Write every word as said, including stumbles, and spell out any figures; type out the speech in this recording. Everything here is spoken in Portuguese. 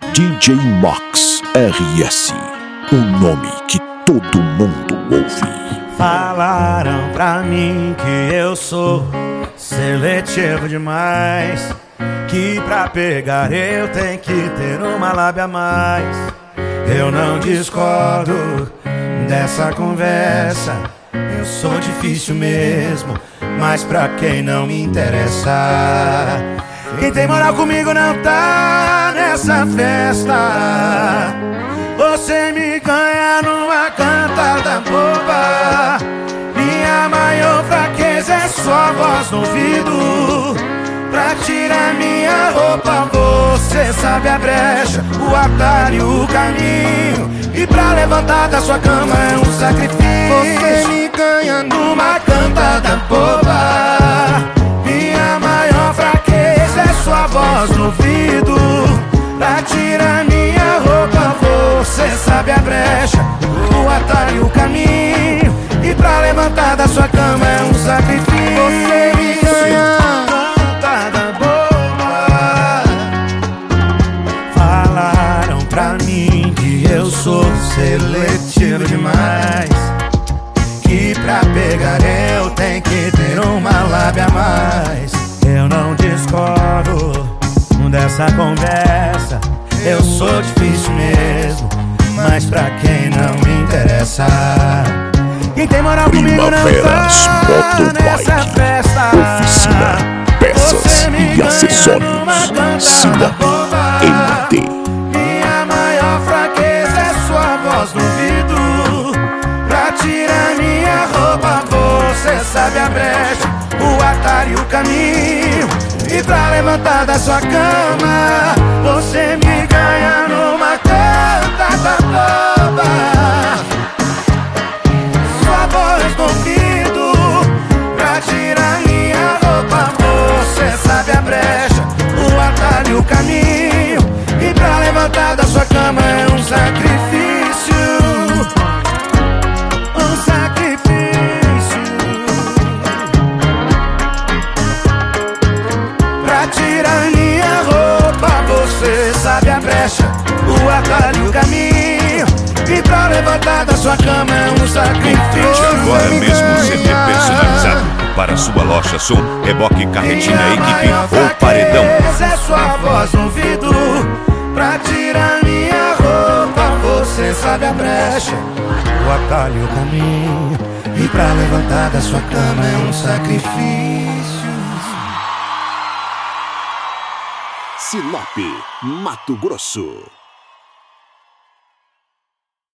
D J Max R S, o nome que todo mundo ouve. Falaram pra mim que eu sou seletivo demais, que pra pegar eu tenho que ter uma lábia a mais. Eu não discordo dessa conversa, eu sou difícil mesmo, mas pra quem não me interessa. Quem tem moral comigo não tá nessa festa. Você me ganha numa cantada boba. Minha maior fraqueza é sua voz no ouvido. Pra tirar minha roupa você sabe a brecha, o atalho, o caminho. E pra levantar da sua cama é um sacrifício. Você me ganha numa cantada boba. Minha maior fraqueza é sua voz no ouvido. Pra tirar minha roupa você sabe a brecha, o atalho, o caminho. E pra levantar da sua cama é um sacrifício. Você me ganha cantada boba. Falaram pra mim que eu sou seletivo demais, que pra pegar eu tenho que ter uma lábia a mais. Eu não discordo dessa conversa, eu sou difícil mesmo, mas pra quem não me interessa. Quem tem moral comigo não tá nessa festa. Oficina, peças e acessórios. Sinop M D. Minha maior fraqueza é sua voz no ouvido. Pra tirar minha roupa você sabe a brecha, o atalho e o caminho. E pra levantar da sua cama você me ganha numa cantada boba. Sua voz no ouvido. Pra tirar minha roupa você sabe a brecha, o atalho e o caminho. E pra levantar da sua cama é um sacrifício. Um sacrifício. Pra tirar minha roupa você sabe a brecha, o atalho e o caminho. E pra levantar da sua cama é um sacrifício. Feche agora mesmo um C D personalizado para sua loja, som, reboque, carretinha, equipe ou paredão. É sua voz no ouvido. Pra tirar minha roupa você sabe a brecha, o atalho e o caminho. E pra levantar da sua cama é um sacrifício. Sinop, Mato Grosso.